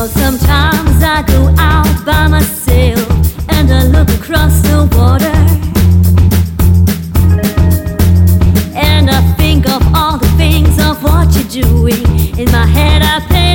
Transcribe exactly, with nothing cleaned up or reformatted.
Sometimes I go out by myself and I look across the water, and I think of all the things of what you're doing. In my head I play